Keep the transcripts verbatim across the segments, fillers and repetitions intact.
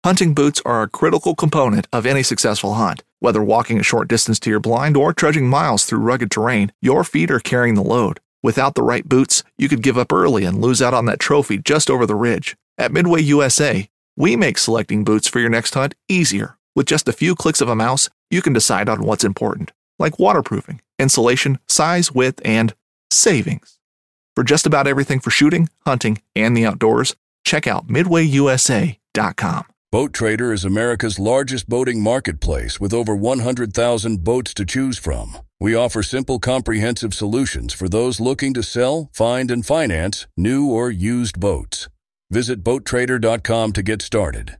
Hunting boots are a critical component of any successful hunt. Whether walking a short distance to your blind or trudging miles through rugged terrain, your feet are carrying the load. Without the right boots, you could give up early and lose out on that trophy just over the ridge. At Midway U S A, we make selecting boots for your next hunt easier. With just a few clicks of a mouse, you can decide on what's important, like waterproofing, insulation, size, width, and savings. For just about everything for shooting, hunting, and the outdoors, check out midway u s a dot com. Boat Trader is America's largest boating marketplace with over one hundred thousand boats to choose from. We offer simple, comprehensive solutions for those looking to sell, find, and finance new or used boats. Visit boat trader dot com to get started.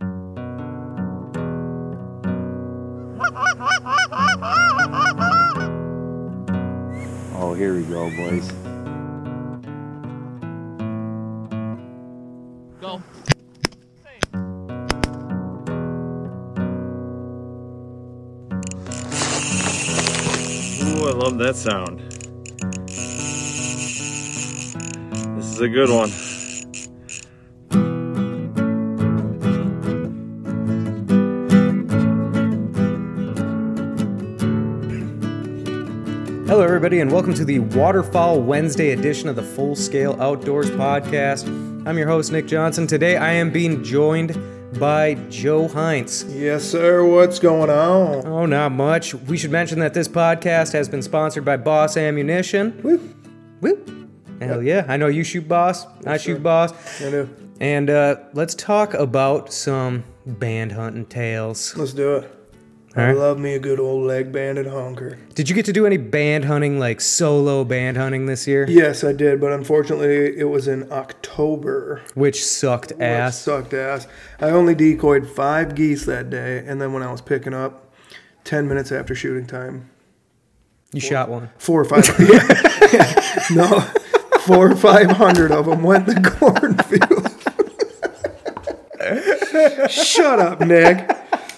Oh, here we go, boys. Go. Ooh, I love that sound. This is a good one. Hello, everybody, and welcome to the Waterfowl Wednesday edition of the Full Scale Outdoors Podcast. I'm your host, Nick Johnson. Today, I am being joined by Joe Heinz. Yes, sir. What's going on? Oh, not much. We should mention that this podcast has been sponsored by Boss Ammunition. Woo. Woo. Hell yeah. I know you shoot Boss. Yes, I sir. shoot Boss. I do. And uh, let's talk about some band hunting tales. Let's do it. All I right. love me a good old leg-banded honker. Did you get to do any band hunting, like solo band hunting this year? Yes, I did, but unfortunately, it was in October. Which sucked Which ass. sucked ass. I only decoyed five geese that day, and then when I was picking up, ten minutes after shooting time, You shot one. four or five. yeah, yeah, no, four or five hundred of them went in the cornfield. Shut up, Nick.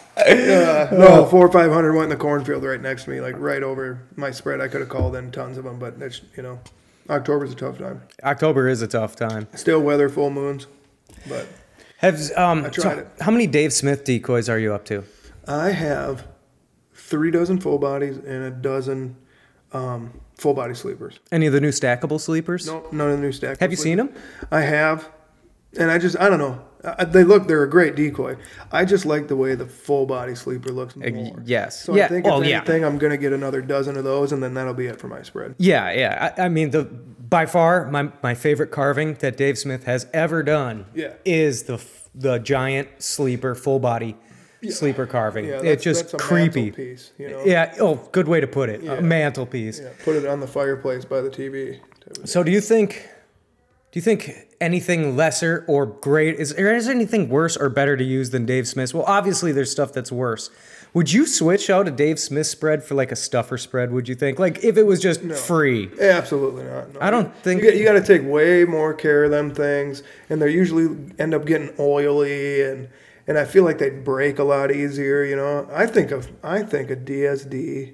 Uh, no, four or five hundred went in the cornfield right next to me, like right over my spread. I could have called in tons of them, but that's, you know, October's a tough time. October is a tough time. Still weather, full moons, but Have um. I tried so it. How many Dave Smith decoys are you up to? I have three dozen full bodies and a dozen um, full body sleepers. Any of the new stackable sleepers? No, none of the new stack. Have you seen them? I have, and I just, I don't know. Uh, they look, they're a great decoy. I just like the way the full body sleeper looks more. Uh, yes. So Yeah, I think well, if yeah. anything, I'm going to get another dozen of those, and then that'll be it for my spread. Yeah, yeah. I, I mean, the by far my my favorite carving that Dave Smith has ever done. Yeah. Is the f- the giant sleeper full body sleeper carving. Yeah, it's that's, just that's a creepy. mantelpiece, you know? Yeah. Oh, good way to put it. Yeah. A mantelpiece. Yeah, put it on the fireplace by the T V. So do you think? Do you think anything lesser or great is there is anything worse or better to use than Dave Smith's? Well, obviously there's stuff that's worse. Would you switch out a Dave Smith spread for like a stuffer spread? Would you think, like if it was just No. free? Absolutely not. No. I don't think- you got, you got to take way more care of them things, and they usually end up getting oily, and and I feel like they break a lot easier. You know, I think of I think a D S D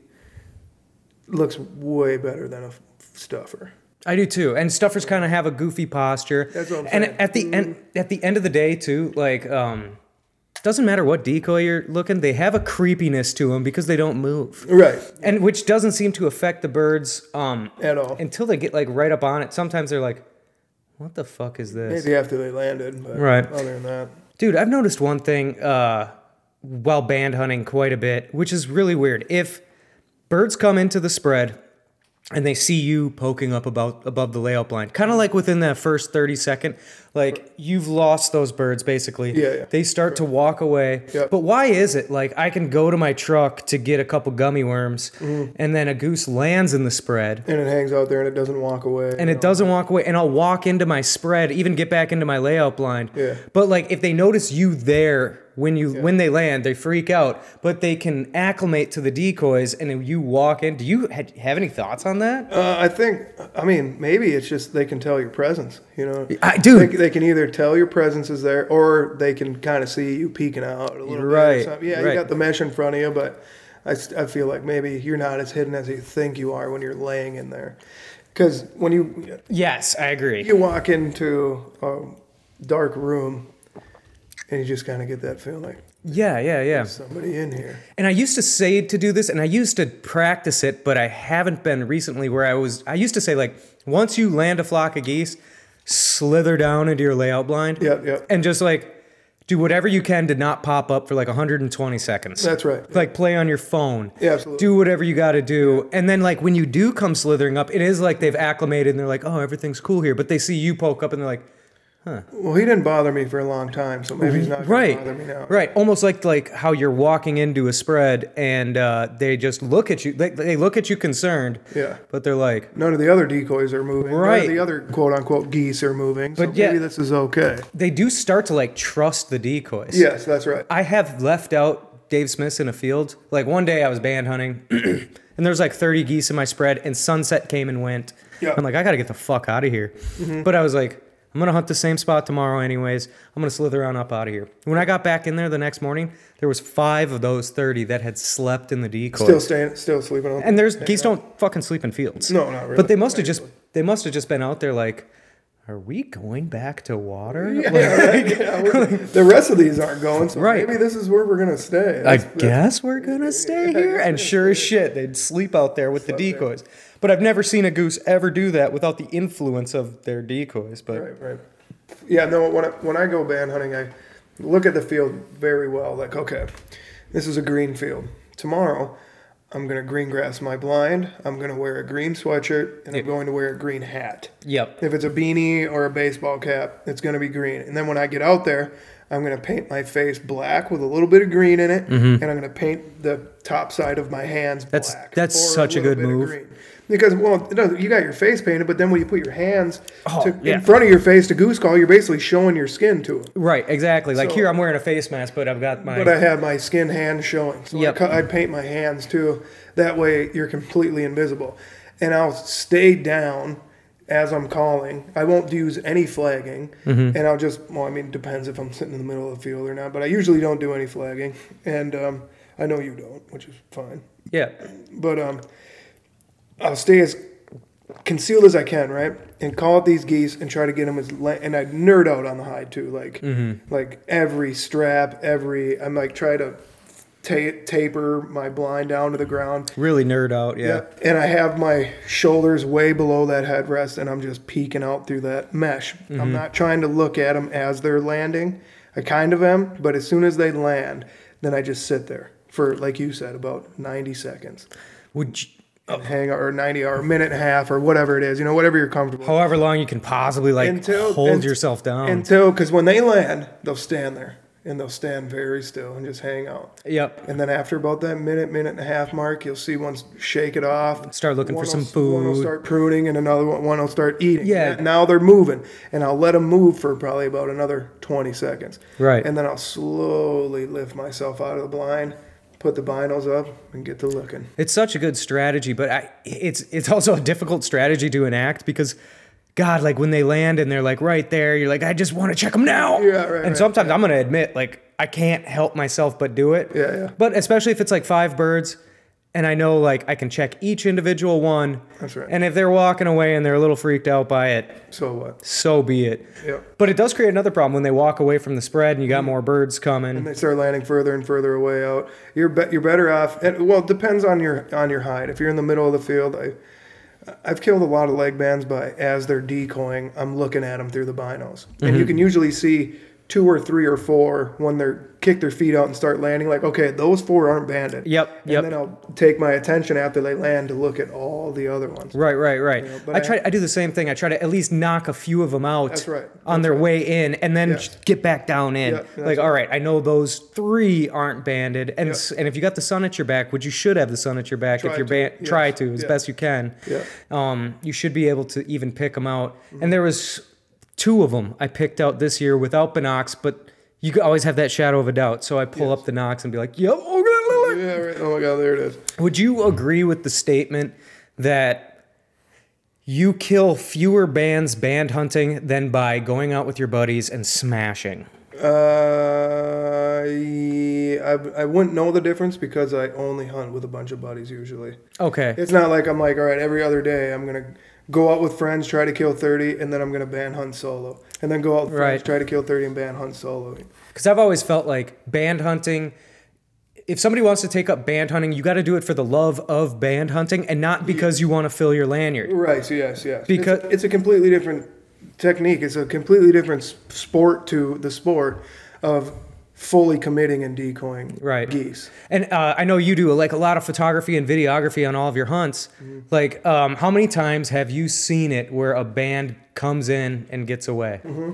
looks way better than a stuffer. I do too. And stuffers kind of have a goofy posture. That's what I'm and saying. at the end, at the end of the day, too, like um, doesn't matter what decoy you're looking, they have a creepiness to them because they don't move. Right. And which doesn't seem to affect the birds um, At all. until they get like right up on it. Sometimes they're like, "What the fuck is this?" Maybe after they landed, but Right. other than that. Dude, I've noticed one thing uh, while band hunting quite a bit, which is really weird. If birds come into the spread and they see you poking up about above the layout blind, kind of like within that first thirty second, like you've lost those birds basically. Yeah, yeah. They start to walk away. Yep. But why is it like I can go to my truck to get a couple gummy worms Mm-hmm. and then a goose lands in the spread And it hangs out there and it doesn't walk away. and it doesn't walk away, and I'll walk into my spread, even get back into my layout blind. Yeah. But like if they notice you there when you when they land, they freak out. But they can acclimate to the decoys, and then you walk in. Do you ha- have any thoughts on that? Uh, I think, I mean, maybe it's just they can tell your presence, you know? I- dude. They, they can either tell your presence is there, or they can kind of see you peeking out a little bit. or Right, something. Yeah, right. you got the mesh in front of you, but I, s- I feel like maybe you're not as hidden as you think you are when you're laying in there. Because when you Yes, I agree. you walk into a dark room, and you just kind of get that feeling. Yeah, yeah, yeah. There's somebody in here. And I used to say to do this, and I used to practice it, but I haven't been recently where I was, I used to say, like, once you land a flock of geese, slither down into your layout blind. Yep, yep. And just, like, do whatever you can to not pop up for, like, one hundred twenty seconds. That's right. Like, play on your phone. Yeah, absolutely. Do whatever you got to do. And then, like, when you do come slithering up, it is like they've acclimated and they're like, oh, everything's cool here. But they see you poke up and they're like, Well, he didn't bother me for a long time, so maybe he's not going right, to bother me now. right. Almost like like how you're walking into a spread and uh, they just look at you. They, they look at you concerned. Yeah. But they're like, None of the other decoys are moving. Right. None of the other quote-unquote geese are moving, so But yeah- maybe this is okay. they do start to like trust the decoys. Yes, that's right. I have left out Dave Smiths in a field. Like one day I was band hunting and there's like thirty geese in my spread and sunset came and went. Yeah. I'm like, I got to get the fuck out of here. Mm-hmm. But I was like, I'm going to hunt the same spot tomorrow anyways. I'm going to slither on up out of here. When I got back in there the next morning, there was five of those thirty that had slept in the decoys. Still staying, still sleeping on. And there's geese don't fucking sleep in fields. No, not really. But they must have Not just usually. they must have just been out there like, are we going back to water? Yeah, Like, right. Yeah, we're- the rest of these aren't going, so Right. maybe this is where we're gonna stay. I That's- that's- guess we're gonna stay here. And sure as shit, they'd sleep out there with the decoys. But I've never seen a goose ever do that without the influence of their decoys. But Right, right. Yeah, no. When I, when I go band hunting, I look at the field very well. Like, okay, this is a green field. Tomorrow, I'm gonna green grass my blind. I'm gonna wear a green sweatshirt, and Yep. I'm going to wear a green hat. yep, If it's a beanie or a baseball cap, it's going to be green. And then when I get out there, I'm going to paint my face black with a little bit of green in it, and I'm going to paint the top side of my hands Mm-hmm. That's- black. that's or such a little good bit of move. green. Because, well, no, you got your face painted, but then when you put your hands Oh, to, yeah. in front of your face to goose call, you're basically showing your skin to them. right, exactly. Like So- here, I'm wearing a face mask, but I've got my But I have my skin hand showing. So Yep. I, cut, I paint my hands too. That way you're completely invisible. And I'll stay down as I'm calling. I won't use any flagging. Mm-hmm. And I'll just, well, I mean, it depends if I'm sitting in the middle of the field or not. But I usually don't do any flagging. And um, I know you don't, which is fine. yeah, But um, I'll stay as concealed as I can, right? And call out these geese and try to get them as, la- and I nerd out on the hide too. Like, like every strap, every, I'm like, try to ta- taper my blind down to the ground. really nerd out. Yeah, Yeah. And I have my shoulders way below that headrest and I'm just peeking out through that mesh. I'm not trying to look at them as they're landing. I kind of am, but as soon as they land, then I just sit there for, like you said, about ninety seconds. would you, And hang or ninety or a minute and a half or whatever it is, you know, whatever you're comfortable with. however long you can possibly like Until- hold unt- yourself down. Until, because when they land, they'll stand there and they'll stand very still and just hang out. yep. And then after about that minute, minute and a half mark, you'll see one shake it off. Start looking One for will- some One will food. start pruning and another one, one will start eating. Yeah. And now they're moving. And I'll let them move for probably about another twenty seconds. Right. And then I'll slowly lift myself out of the blind, put the binos up, and get to looking. It's such a good strategy, but I, it's it's also a difficult strategy to enact because, God, like when they land and they're like right there, you're like, I just want to check them now. Yeah, right, And right, sometimes I'm gonna admit, like, I can't help myself but do it. Yeah, yeah. But especially if it's like five birds, and I know like I can check each individual one. That's right. And if they're walking away and they're a little freaked out by it, So what? so be it. Yep. But it does create another problem when they walk away from the spread and you got Mm-hmm. more birds coming. And they start landing further and further away out. You're be- you're better off. And, well, it depends on your on your hide. If you're in the middle of the field, I I've killed a lot of leg bands by as they're decoying, I'm looking at them through the binos, and Mm-hmm. you can usually see two or three or four when they're kick their feet out and start landing. Like, okay, those four aren't banded. Yep, And yep. then I'll take my attention after they land to look at all the other ones. Right, right, right. know, but I I- try. I do the same thing. I try to at least knock a few of them out. That's right. On That's their right. way in, and then Yes. just get back down in. Yeah, that's like, all right, I know those three aren't banded, and s and if you got the sun at your back, which you should have the sun at your back Try if you're to, ban- yes, try to as yeah. best you can. Yeah. Um, you should be able to even pick them out. Mm-hmm. And there was two of them I picked out this year without binocs, but you could always have that shadow of a doubt. So I pull up the Nox and be like, "Yep, okay." Yeah, right. Oh my God, there it is. Would you agree with the statement that you kill fewer bands band hunting than by going out with your buddies and smashing? Uh, yeah, I, I wouldn't know the difference because I only hunt with a bunch of buddies usually. Okay. It's not like I'm like, all right, every other day I'm gonna go out with friends, try to kill thirty, and then I'm going to band hunt solo. And then go out with friends, Right. try to kill thirty, and band hunt solo. Because I've always felt like band hunting, if somebody wants to take up band hunting, you got to do it for the love of band hunting and not because you want to fill your lanyard. Right, so yes, yes. Because- it's, it's a completely different technique. It's a completely different s- sport to the sport of fully committing and decoying Right. geese. And uh, I know you do like a lot of photography and videography on all of your hunts. Mm-hmm. Like, um, how many times have you seen it where a band comes in and gets away? Mm-hmm.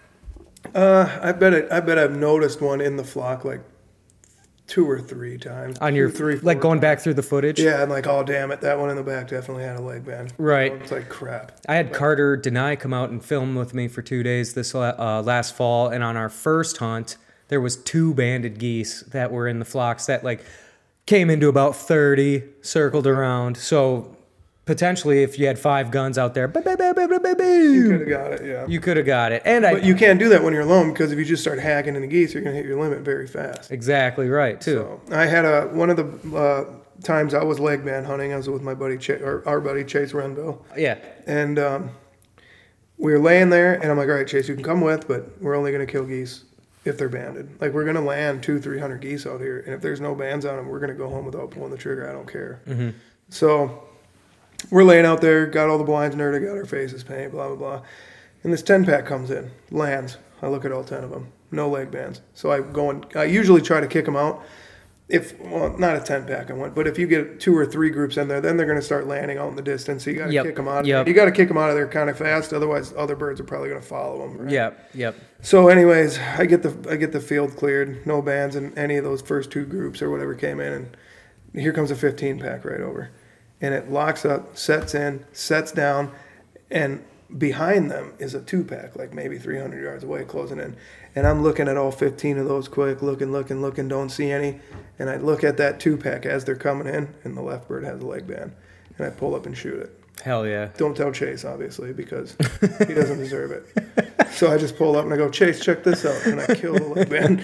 Uh, I bet it, I bet I've noticed one in the flock like two or three times. On your, Two, three, four like going times. back through the footage? Yeah, and like, oh damn it, that one in the back definitely had a leg band. Right. It's like crap. I had Carter Denai come out and film with me for two days this la- uh, last fall, and on our first hunt, there was two banded geese that were in the flocks that like came into about thirty, circled around. So potentially, if you had five guns out there, You could have got it, yeah. you could have got it. And I, But you can't do that when you're alone because if you just start hacking into geese, you're gonna hit your limit very fast. exactly right too. So I had a one of the uh, times I was leg band hunting. I was with my buddy, Ch- or our buddy Chase Renville, Yeah, and um, we were laying there, and I'm like, all right, Chase, you can come with, but we're only gonna kill geese if they're banded. Like we're gonna land two, three hundred geese out here, and if there's no bands on them, we're gonna go home without pulling the trigger. I don't care. Mm-hmm. So we're laying out there, got all the blinds nerded, got our faces painted, blah blah blah, and this ten pack comes in, lands. I look at all ten of them, no leg bands. So I go and I usually try to kick them out. If well, not a ten pack I want, but if you get two or three groups in there, then they're gonna start landing out in the distance. So you gotta Yep. kick them out. Yep. You gotta kick them out of there kind of fast, otherwise other birds are probably gonna follow them. Right? yep, yep. So, anyways, I get the I get the field cleared, no bands in any of those first two groups or whatever came in, and here comes a fifteen pack right over, and it locks up, sets in, sets down, and behind them is a two pack, like maybe three hundred yards away, closing in, and I'm looking at all fifteen of those quick, looking, looking, looking, don't see any, and I look at that two pack as they're coming in, and the left bird has a leg band, and I pull up and shoot it. Hell yeah. Don't tell Chase, obviously, because he doesn't deserve it. So I just pull up and I go, Chase, check this out, and I kill the leg band.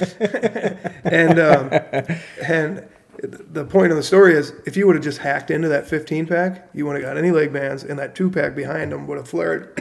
and um, and the point of the story is, if you would have just hacked into that fifteen pack, you wouldn't have got any leg bands, and that two pack behind them would have flared,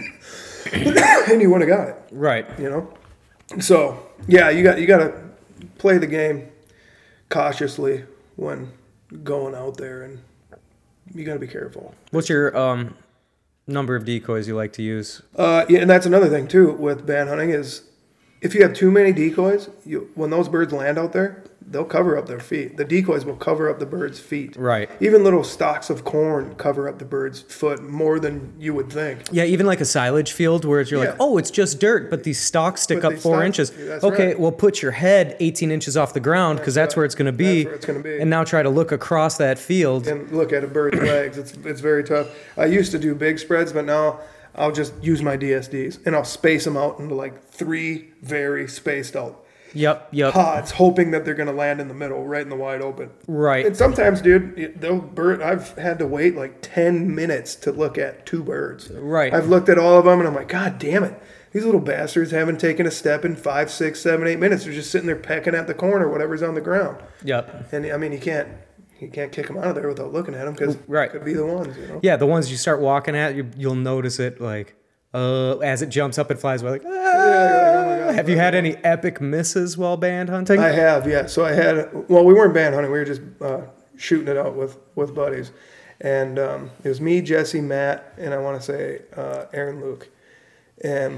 and you wouldn't have got it. Right. You know. So yeah, you got you got to play the game cautiously when going out there, and you got to be careful. What's your um number of decoys you like to use? Uh, yeah, and that's another thing too with band hunting is if you have too many decoys, you when those birds land out there, they'll cover up their feet. The decoys will cover up the bird's feet. Right. Even little stalks of corn cover up the bird's foot more than you would think. Yeah, even like a silage field where you're Yeah. like, oh, it's just dirt, but these stalks stick But up these four stalks- inches. that's Okay, right. well, put your head eighteen inches off the ground because that's, That's where right. it's going to be. That's where it's gonna be. And now try to look across that field. And look at a bird's legs. It's it's very tough. I used to do big spreads, but now I'll just use my D S Ds and I'll space them out into like three very spaced out Yep, yep. pods, hoping that they're going to land in the middle, right in the wide open. Right. And sometimes, dude, they'll bird. I've had to wait like ten minutes to look at two birds. Right. I've looked at all of them, and I'm like, God damn it! These little bastards haven't taken a step in five, six, seven, eight minutes. They're just sitting there pecking at the corn or whatever's on the ground. Yep. And I mean, you can't, you can't kick them out of there without looking at them because Right. it could be the ones, you know. Yeah, the ones you start walking at, you, you'll notice it like uh, as it jumps up and flies by. Like, ah. oh my God. Have you had any epic misses while band hunting? I have, yeah. So I had, well, we weren't band hunting. We were just uh, shooting it out with, with buddies. And um, it was me, Jesse, Matt, and I want to say uh, Aaron Luke. And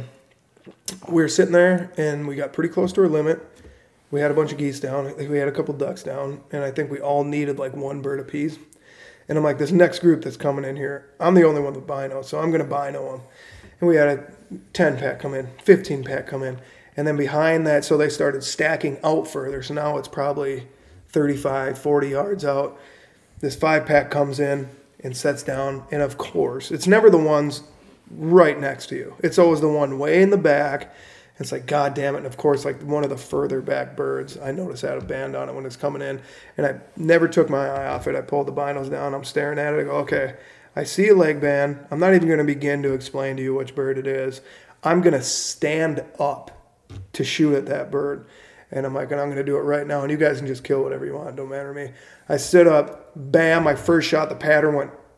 we were sitting there, and we got pretty close to our limit. We had a bunch of geese down. I think we had a couple ducks down. And I think we all needed like one bird apiece. And I'm like, this next group that's coming in here, I'm the only one with bino, so I'm going to bino them. And we had a ten pack come in, fifteen pack come in. And then behind that, so they started stacking out further. So now it's probably thirty-five, forty yards out. This five pack comes in and sets down. And of course, it's never the ones right next to you. It's always the one way in the back. It's like, God damn it. And of course, like one of the further back birds, I noticed had a band on it when it's coming in. And I never took my eye off it. I pulled the binos down. I'm staring at it. I go, okay, I see a leg band. I'm not even going to begin to explain to you which bird it is. I'm going to stand up to shoot at that bird. And I'm like, and I'm going to do it right now. And you guys can just kill whatever you want. Don't matter to me. I stood up. Bam. My first shot, the pattern went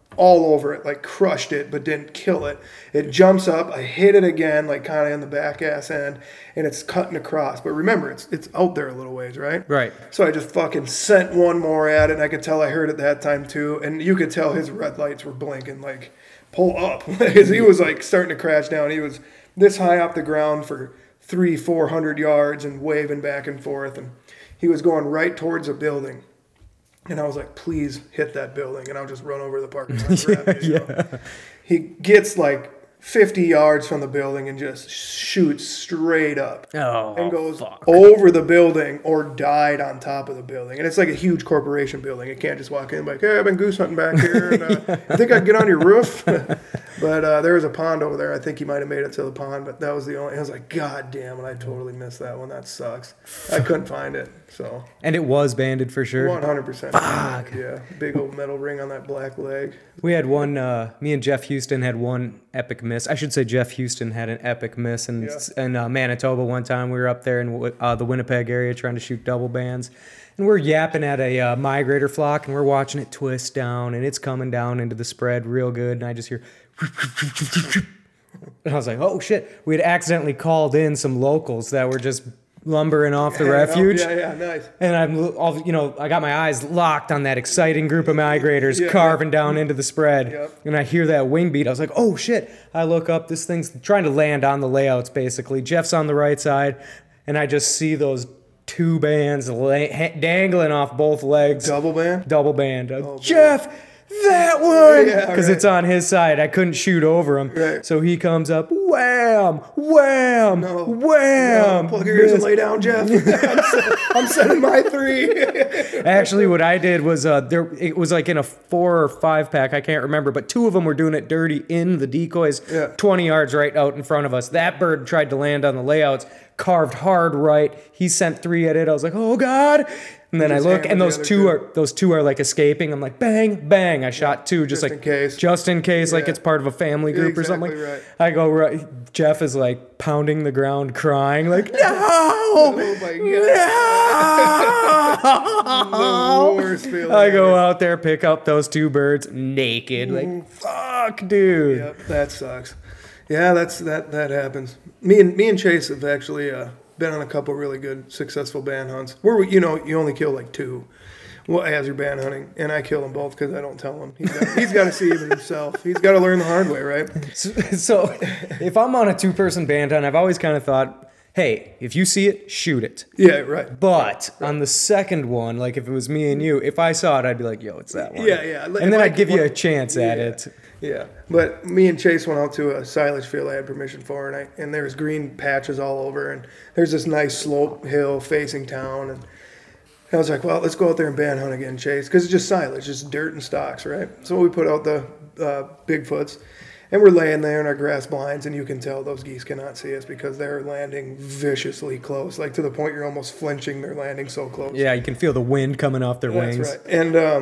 all over it, like crushed it, but didn't kill it. It jumps up. I hit it again, like kind of in the back ass end, and it's cutting across. But remember, it's it's out there a little ways, right? Right. So I just fucking sent one more at it, and I could tell I heard it that time too. And you could tell his red lights were blinking, like, pull up. Because he was like starting to crash down. He was this high off the ground for three, four hundred yards and waving back and forth. And he was going right towards a building. And I was like, please hit that building. And I'll just run over the parking lot and grab it. You know? Yeah. He gets like fifty yards from the building and just shoots straight up. Oh, and goes fuck. over the building or died on top of the building. And it's like a huge corporation building. It can't just walk in like, hey, I've been goose hunting back here. And, uh, I think I can get on your roof. But uh, there was a pond over there. I think he might have made it to the pond, but that was the only. I was like, God damn it, I totally missed that one. That sucks. I couldn't find it. So And it was banded for sure. one hundred percent. Fuck. Yeah, big old metal ring on that black leg. We had one, uh, me and Jeff Houston had one epic miss. I should say Jeff Houston had an epic miss in, Yeah. in uh, Manitoba one time. We were up there in uh, the Winnipeg area trying to shoot double bands. And we're yapping at a uh, migrator flock, and we're watching it twist down, and it's coming down into the spread real good. And I just hear... And I was like, oh, shit. We had accidentally called in some locals that were just lumbering off the Yeah, refuge. Yeah, yeah, nice. And I'm, all, you know, I got my eyes locked on that exciting group of migrators Yeah, carving yeah. down into the spread. Yep. And I hear that wing beat. I was like, oh, shit. I look up. This thing's trying to land on the layouts, basically. Jeff's on the right side. And I just see those two bands la- ha- dangling off both legs. Double band? Double band. Uh, Oh, boy. Jeff! That one! Yeah, Because right. it's on his side. I couldn't shoot over him. Right. So he comes up, wham! Wham! No. Wham! No, plug your ears and Miss. lay down, Jeff. I'm, set, I'm setting my three. Actually, what I did was uh, there. It was like in a four or five pack. I can't remember, but two of them were doing it dirty in the decoys, Yeah. twenty yards right out in front of us. That bird tried to land on the layouts, carved hard right. He sent three at it. I was like, oh god. And then I just look, hammered and the those other two two. are those two are like escaping. I'm like, bang, bang. I shot two, just, Just like in case. just in case, like Yeah. it's part of a family group or something. Exactly right. I go right. Jeff is like pounding the ground, crying, like, no, Oh my god. no. The worst feeling I go ever. out there, pick up those two birds naked. Like, fuck, dude. Yep, that sucks. Yeah, that's that that happens. Me and me and Chase have actually uh, been on a couple really good, successful band hunts. Where we, you know, you only kill like two. Well, as you're band hunting, and I kill them both because I don't tell him. He's got, he's got to see it himself. He's got to learn the hard way, right? So, so if I'm on a two-person band hunt, I've always kind of thought, hey, if you see it, shoot it. Yeah, right. But on the second one, like if it was me and you, if I saw it, I'd be like, yo, it's that one. Yeah, yeah. And If then I I'd give could- you a chance at Yeah. it. Yeah, but me and Chase went out to a silage field I had permission for, and I and there's green patches all over, and there's this nice slope hill facing town, and I was like, well, let's go out there and band hunt again, Chase, because it's just silage, just dirt and stalks, right? So we put out the uh, Bigfoots, and we're laying there in our grass blinds, and you can tell those geese cannot see us because they're landing viciously close, like to the point you're almost flinching. They're landing so close. Yeah, you can feel the wind coming off their That's wings. right. And um,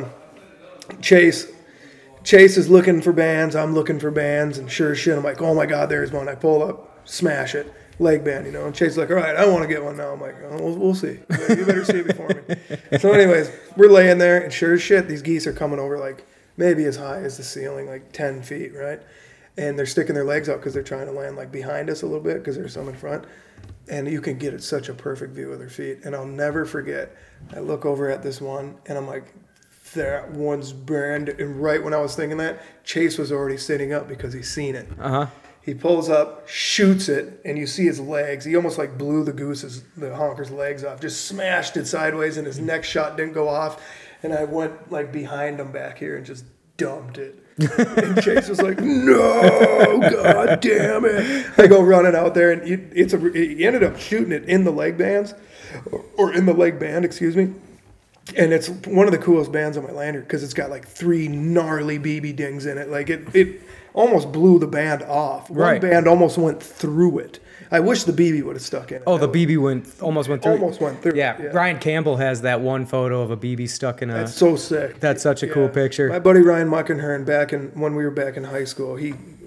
Chase, Chase is looking for bands. I'm looking for bands, and sure as shit, I'm like, oh my god, there's one. I pull up, smash it, leg band, you know. And Chase is like, all right, I want to get one now. I'm like, oh, we'll, we'll see. You better see it before me. So, anyways, we're laying there, and sure as shit, these geese are coming over like maybe as high as the ceiling, like ten feet, right? And they're sticking their legs out because they're trying to land like behind us a little bit because there's some in front. And you can get it such a perfect view of their feet. And I'll never forget, I look over at this one, and I'm like, that one's burned. And right when I was thinking that, Chase was already sitting up because he's seen it. Uh-huh. He pulls up, shoots it, and you see his legs. He almost like blew the goose's, the honker's legs off, just smashed it sideways, and his next shot didn't go off. And I went like behind him back here and just dumped it. And Chase was like, no, god damn it. I go running out there, and it, it's a, he ended up shooting it in the leg bands, or, or in the leg band, excuse me. And it's one of the coolest bands on my lanyard because it's got like three gnarly B B dings in it. Like it, it almost blew the band off. One Right. band almost went through it. I wish the B B would have stuck in it. Oh, the That B B went almost went through. Almost went through. Yeah, Yeah. Ryan Campbell has that one photo of a B B stuck in a. That's so sick. That's such a cool picture. My buddy Ryan Muckenhern, back in when we were back in high school, he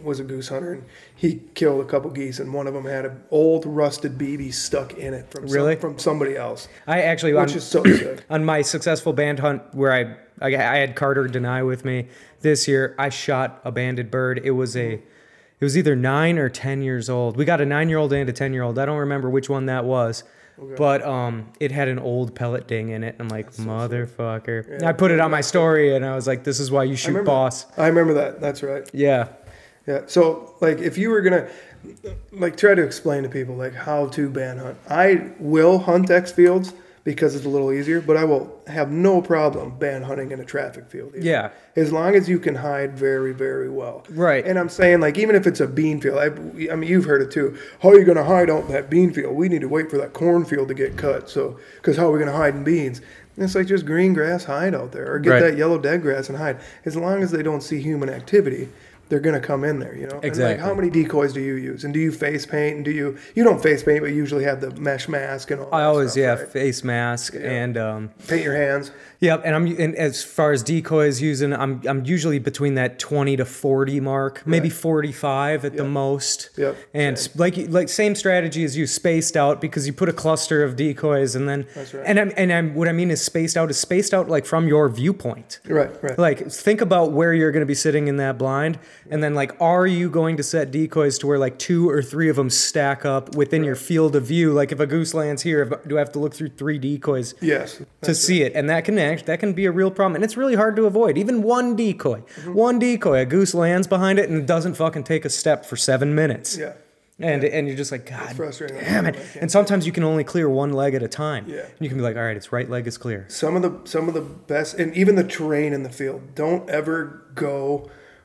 was a goose hunter, and he killed a couple geese, and one of them had an old rusted B B stuck in it from Really? some, from somebody else. I actually, Which on, is so sick. on my successful band hunt where I, I I had Carter Denai with me this year, I shot a banded bird. It was a, it was either nine or ten years old. We got a nine-year-old and a ten-year-old. I don't remember which one that was. Okay. But um, it had an old pellet ding in it. I'm like, so motherfucker. Yeah, I put it on my story, and I was like, this is why you shoot I boss. That. I remember that. That's right. Yeah. Yeah. So, like, if you were going to, like, try to explain to people, like, how to band hunt. I will hunt X fields because it's a little easier, but I will have no problem band hunting in a traffic field either. Yeah. As long as you can hide very, very well. Right. And I'm saying, like, even if it's a bean field, I, I mean, you've heard it too. How are you going to hide out in that bean field? We need to wait for that cornfield to get cut. So, because how are we going to hide in beans? And it's like just green grass, hide out there. Or get Right. that yellow dead grass and hide. As long as they don't see human activity, they're going to come in there, you know? Exactly. And like, how many decoys do you use? And do you face paint? And do you, you don't face paint, but you usually have the mesh mask and all that I always, stuff, yeah, right? face mask Yeah. and... Um, Paint your hands. Yep, and I'm and as far as decoys using, I'm I'm usually between that twenty to forty mark, maybe Right. forty-five at the Yep. most. Yep, And same. like like same strategy as you, spaced out, because you put a cluster of decoys and then That's right. and I'm and I'm what I mean is spaced out is spaced out like from your viewpoint. Right, right. Like, think about where you're going to be sitting in that blind, and then like, are you going to set decoys to where like two or three of them stack up within your field of view? Like, if a goose lands here, if, do I have to look through three decoys? Yes. To see it, and that can act that can be a real problem, and it's really hard to avoid. Even one decoy, Mm-hmm. one decoy, a goose lands behind it and it doesn't fucking take a step for seven minutes. Yeah. And and you're just like, God frustrating. damn it. I can't And sometimes you can only clear one leg at a time. Yeah. And you can be like, all right, its right leg is clear. Some of the some of the best, and even the terrain in the field. Don't ever go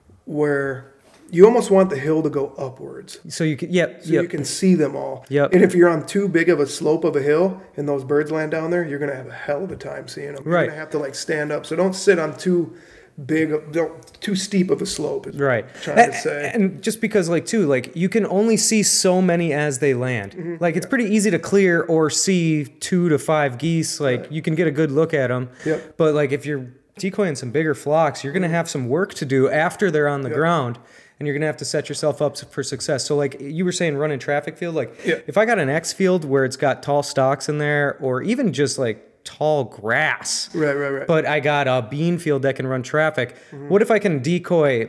where you almost want the hill to go upwards, So you can, yep, so yep. you can see them all. Yep. And if you're on too big of a slope of a hill and those birds land down there, you're gonna have a hell of a time seeing them. You're Right. gonna have to like stand up. So don't sit on too big, of- don't too steep of a slope. Is what Right. I'm trying And, to say. and just because, like, too, like, you can only see so many as they land. Mm-hmm. Like, it's pretty easy to clear or see two to five geese. Like, you can get a good look at them. Yep. But, like, if you're decoying some bigger flocks, you're going to have some work to do after they're on the ground. And you're going to have to set yourself up for success. So, like, you were saying running traffic field. Like, Yeah. if I got an X field where it's got tall stalks in there, or even just, like, tall grass. Right, right, right. But I got a bean field that can run traffic. What if I can decoy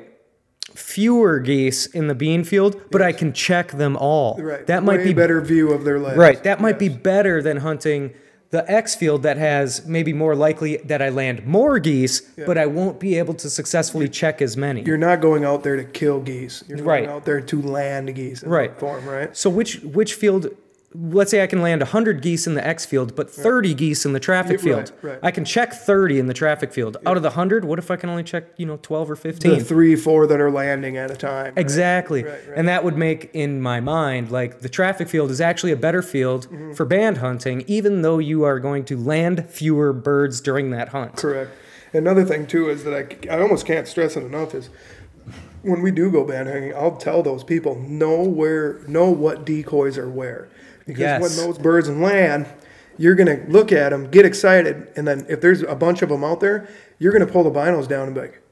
fewer geese in the bean field, but I can check them all? right. That might Way be better view of their legs. right. That might be better than hunting the X field that has maybe more likely that I land more geese, but I won't be able to successfully check as many. You're not going out there to kill geese. You're going Right. out there to land geese. In Right. Form, right. So which which field? Let's say I can land one hundred geese in the X field, but thirty geese in the traffic Yeah, right, field. right. I can check thirty in the traffic field. Out of the one hundred, what if I can only check, you know, twelve or fifteen? The three, four that are landing at a time. right? Exactly. Right, right. And that would make, in my mind, like, the traffic field is actually a better field Mm-hmm. for band hunting, even though you are going to land fewer birds during that hunt. Correct. Another thing too is that I, I almost can't stress it enough is when we do go band hunting, I'll tell those people know where, know what decoys are where, because Yes. when those birds land, you're gonna look at them, get excited, and then if there's a bunch of them out there, you're gonna pull the binos down and be like,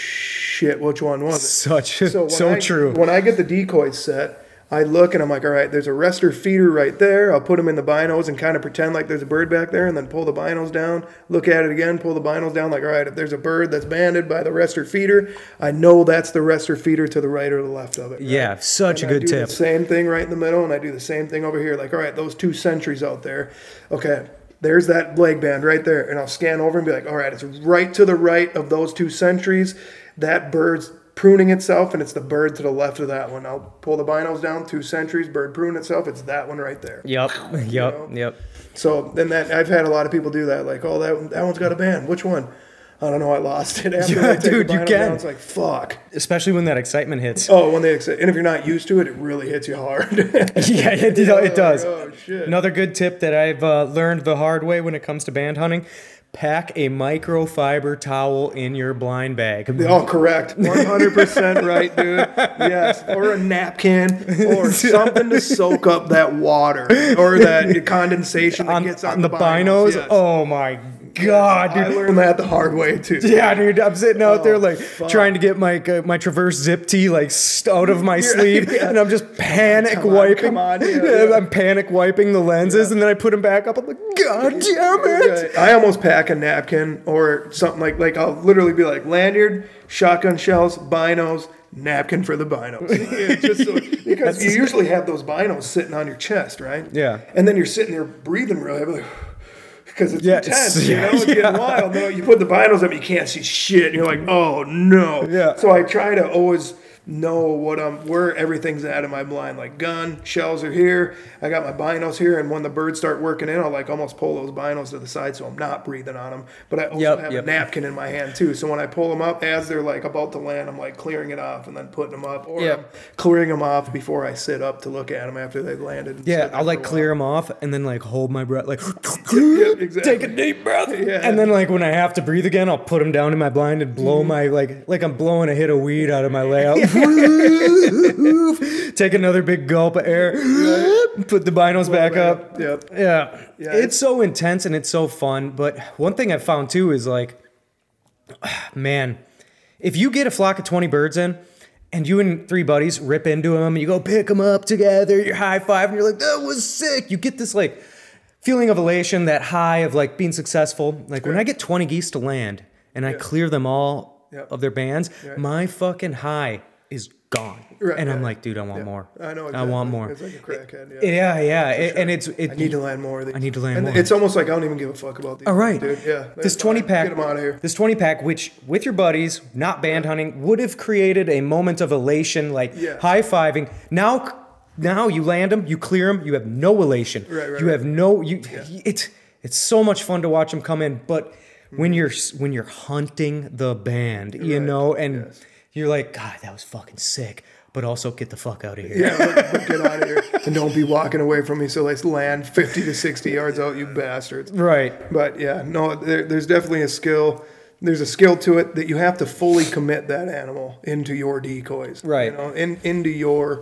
shit, which one was it? Such So, when so I, true. When I get the decoys set, I look and I'm like, all right, there's a rester feeder right there. I'll put them in the binos and kind of pretend like there's a bird back there, and then pull the binos down, look at it again, pull the binos down. Like, all right, if there's a bird that's banded by the rester feeder, I know that's the rester feeder to the right or the left of it. right? Yeah, such And a I good do tip. the same thing right in the middle, and I do the same thing over here. Like, all right, those two sentries out there. Okay, there's that leg band right there. And I'll scan over and be like, all right, it's right to the right of those two sentries. That bird's pruning itself, and it's the bird to the left of that one. I'll pull the binos down, two sentries, bird pruning itself. It's that one right there. Yep, yep, know? yep. So then that I've had a lot of people do that. Like, oh, that that one's got a band. Which one? I don't know. I lost it. After Yeah, I take the dude, you binos can. down, it's like, fuck. Especially when that excitement hits. Oh, when they excite. And if you're not used to it, it really hits you hard. Yeah, it, it, it does. Oh, shit. Another good tip that I've uh, learned the hard way when it comes to band hunting: pack a microfiber towel in your blind bag. Oh, correct. one hundred percent right, dude. Yes. Or a napkin or something to soak up that water or that condensation that on, gets on, on the binos. binos. Yes. Oh my God, I dude. learned that the hard way too. Yeah, dude, I'm sitting out Oh, there like fuck. trying to get my uh, my Traverse zip tee like st- out of my Yeah, sleeve, yeah. and I'm just panic Come on, wiping. come on, yeah, Yeah, yeah. I'm panic wiping the lenses, Yeah. and then I put them back up. I'm like, God damn it! I almost pack a napkin or something like like I'll literally be like lanyard, shotgun shells, binos, napkin for the binos. Yeah, just so, because you usually have those binos sitting on your chest, right? Yeah. And then you're sitting there breathing real heavy. Because it's Yeah, intense, it's- you know, it's yeah. getting wild. No, you put the binos up, you can't see shit. And you're like, oh no. Yeah. So I try to always know what I'm, where everything's at in my blind. Like gun, shells are here. I got my binos here, and when the birds start working in, I'll like almost pull those binos to the side so I'm not breathing on them. But I also Yep, have yep. a napkin in my hand too. So when I pull them up, as they're like about to land, I'm like clearing it off and then putting them up, or Yep. I'm clearing them off before I sit up to look at them after they've landed. and Yeah, sit there I'll like for a clear while. them off, and then like hold my breath, like Yeah, exactly. take a deep breath, Yeah. and then like when I have to breathe again, I'll put them down in my blind and blow my like like I'm blowing a hit of weed out of my layout. Take another big gulp of air, put the binos back up. Yep. Yeah. Yeah, It's so intense and it's so fun. But one thing I've found too is like, man, if you get a flock of twenty birds in and you and three buddies rip into them, you go pick them up together, you're high five, and you're like, that was sick. You get this like feeling of elation, that high of like being successful. Like when I get twenty geese to land and I clear them all Yep. of their bands, Right. my fucking high is gone. Right, and I'm yeah. like, dude, I want Yeah. more. I know. I Exactly. want more. It's like a crackhead. Yeah. Yeah, yeah. It- And it's it, I need to land more of these. I need to land and more. It's almost like I don't even give a fuck about these. All right, dude. Yeah. This they're twenty fine. pack, Get them out of here. This twenty pack, which with your buddies, not band hunting, would have created a moment of elation, like Yeah. high fiving. Now, now you land them, you clear them, you have no elation. Right, right, you right. have no you. It's it's so much fun to watch them come in, but when you're when you're hunting the band, you Right, know, and yes. you're like, God, that was fucking sick. But also get the fuck out of here. Yeah, but, but get out of here and don't be walking away from me. So let's land fifty to sixty yards out, you bastards. Right. But yeah, no, there, there's definitely a skill. There's a skill to it that you have to fully commit that animal into your decoys. Right. You know, in, into your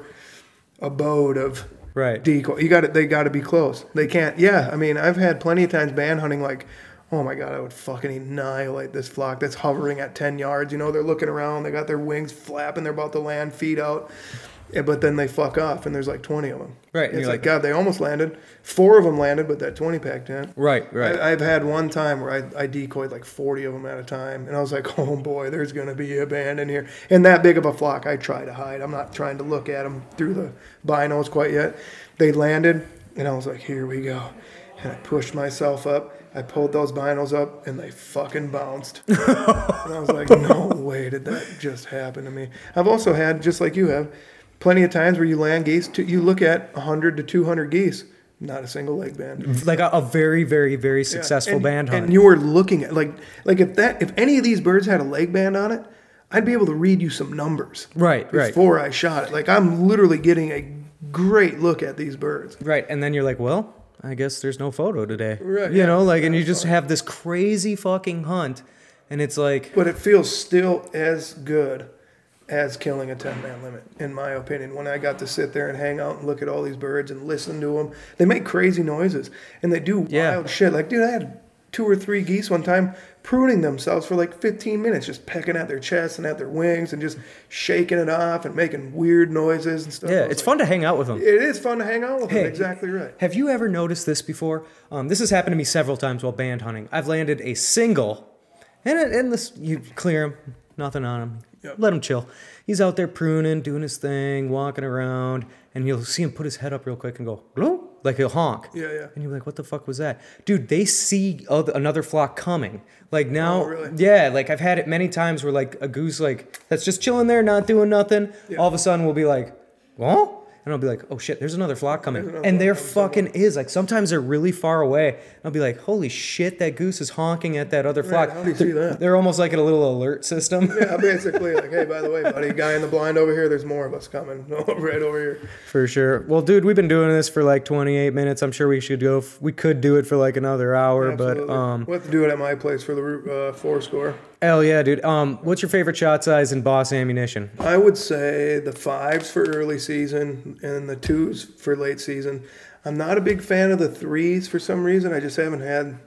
abode of Right. decoy. You got to They got to be close. They can't. Yeah, I mean, I've had plenty of times band hunting like, oh my God, I would fucking annihilate this flock that's hovering at ten yards. You know, they're looking around, they got their wings flapping, they're about to land, feet out. Yeah, but then they fuck off, and there's like twenty of them. Right, It's and you're like, like- God, they almost landed. Four of them landed, but that twenty pack didn't. Right, right. I, I've had one time where I, I decoyed like forty of them at a time, and I was like, oh boy, there's going to be a band in here. And that big of a flock, I try to hide. I'm not trying to look at them through the binos quite yet. They landed, and I was like, here we go. And I pushed myself up. I pulled those binos up, and they fucking bounced. And I was like, no way did that just happen to me. I've also had, just like you have, plenty of times where you land geese, to, you look at one hundred to two hundred geese, not a single leg band. Like a, a very, very, very Yeah. successful and, band hunt. And you were looking at, like, like if that, if any of these birds had a leg band on it, I'd be able to read you some numbers. Right, right. Before I shot it. Like, I'm literally getting a great look at these birds. Right, and then you're like, well, I guess there's no photo today. Right, You yeah. know, like, and Yeah, you just have this crazy fucking hunt, and it's like, But it feels still as good as killing a ten-man limit, in my opinion. When I got to sit there and hang out and look at all these birds and listen to them, they make crazy noises, and they do Yeah. wild shit. Like, dude, I had two or three geese one time pruning themselves for like fifteen minutes, just pecking at their chests and at their wings and just shaking it off and making weird noises and stuff. I yeah, was it's like, fun to hang out with them. It is fun to hang out with Hey, them. Exactly right. Have you ever noticed this before? Um, this has happened to me several times while band hunting. I've landed a single, and and this you clear him, nothing on him, Yep. let him chill. He's out there pruning, doing his thing, walking around, and you'll see him put his head up real quick and go, hello? Like he'll honk. Yeah, yeah. And you're like, what the fuck was that? Dude, they see other, another flock coming. Like now, Oh, really? yeah, like I've had it many times where like a goose like that's just chilling there, not doing nothing. Yeah. All of a sudden we'll be like, what? And I'll be like, oh shit, there's another flock coming. There's another And flock there coming fucking is. Like sometimes they're really far away. And I'll be like, holy shit, that goose is honking at that other flock. how do you they're, see that? They're almost like a little alert system. Yeah, basically, like, hey, by the way, buddy, guy in the blind over here, there's more of us coming. Right over here. For sure. Well, dude, we've been doing this for like twenty-eight minutes. I'm sure we should go. F- we could do it for like another hour, Absolutely. but um, We'll have to do it at my place for the uh, four score. hell yeah, dude. Um, what's your favorite shot size in Boss ammunition? I would say the fives for early season and the twos for late season. I'm not a big fan of the threes for some reason. I just haven't had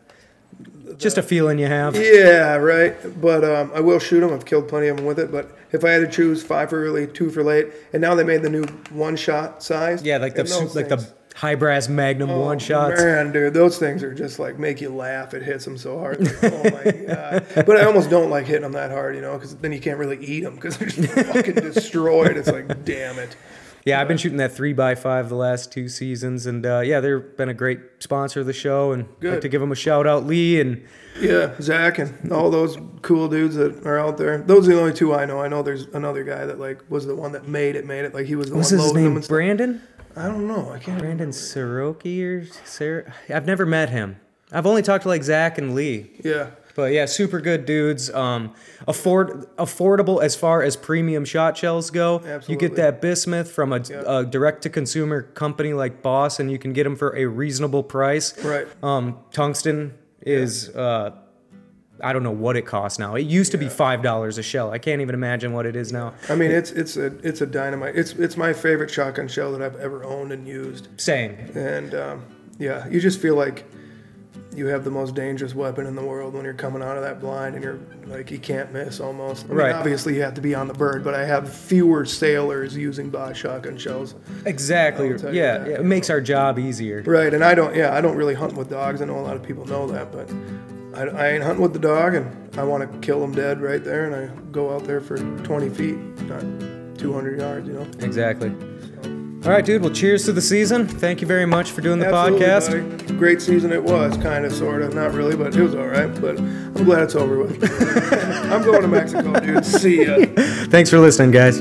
Just a feeling you have. Yeah, right. But um, I will shoot them. I've killed plenty of them with it. But if I had to choose five for early, two for late, and now they made the new one-shot size. Yeah, like the and like things- the high brass Magnum Oh, one shots. Man, dude, those things are just like make you laugh. It hits them so hard. Like, oh my god! But I almost don't like hitting them that hard, you know, because then you can't really eat them because they're just fucking destroyed. It's like, damn it. Yeah, I've been shooting that three by five the last two seasons, and uh, yeah, they've been a great sponsor of the show, and I'd like Good. to give them a shout out, Lee, and Yeah, Zach and all those cool dudes that are out there. Those are the only two I know. I know there's another guy that like was the one that made it, made it. Like he was the what's one his loading them name? and stuff. Brandon? I don't know. I can't. Brandon Soroki or Sarah? I've never met him. I've only talked to like Zach and Lee. Yeah. But yeah, super good dudes. Um, afford affordable as far as premium shot shells go. Absolutely. You get that bismuth from a, Yeah. a direct-to-consumer company like Boss, and you can get them for a reasonable price. Right. Um, tungsten is, uh, I don't know what it costs now. It used to be five dollars a shell. I can't even imagine what it is now. I mean, it's it's a it's a dynamite. It's it's my favorite shotgun shell that I've ever owned and used. Same. And um, yeah, you just feel like you have the most dangerous weapon in the world when you're coming out of that blind and you're like, you can't miss almost. I mean, Right. obviously you have to be on the bird, but I have fewer sailors using Boss shotgun shells. Exactly. I'll tell you Yeah, that. yeah, it makes our job easier. Right, and I don't, yeah, I don't really hunt with dogs. I know a lot of people know that, but I, I ain't hunting with the dog, and I want to kill them dead right there, and I go out there for twenty feet, not two hundred yards, you know? Exactly. All right, dude. Well, cheers to the season. Thank you very much for doing the Absolutely, podcast. buddy. Great season it was, kind of, sort of, not really, but it was all right, but I'm glad it's over with. I'm going to Mexico, dude. See ya. Thanks for listening, guys.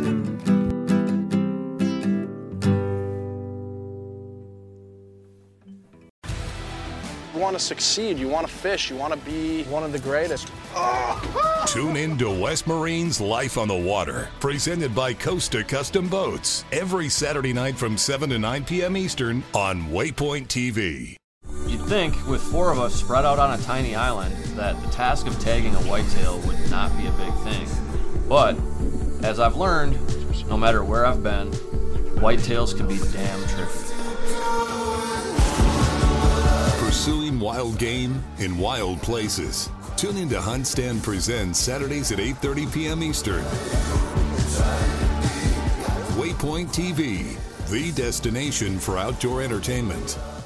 You want to succeed, you want to fish, you want to be one of the greatest. Tune in to West Marine's Life on the Water, presented by Costa Custom Boats, every Saturday night from seven to nine p.m. Eastern on Waypoint T V. You'd think, with four of us spread out on a tiny island, that the task of tagging a whitetail would not be a big thing. But, as I've learned, no matter where I've been, whitetails can be damn tricky. Pursuing wild game in wild places. Tune in to Hunt Stand Presents Saturdays at eight thirty p.m. Eastern. Waypoint T V, the destination for outdoor entertainment.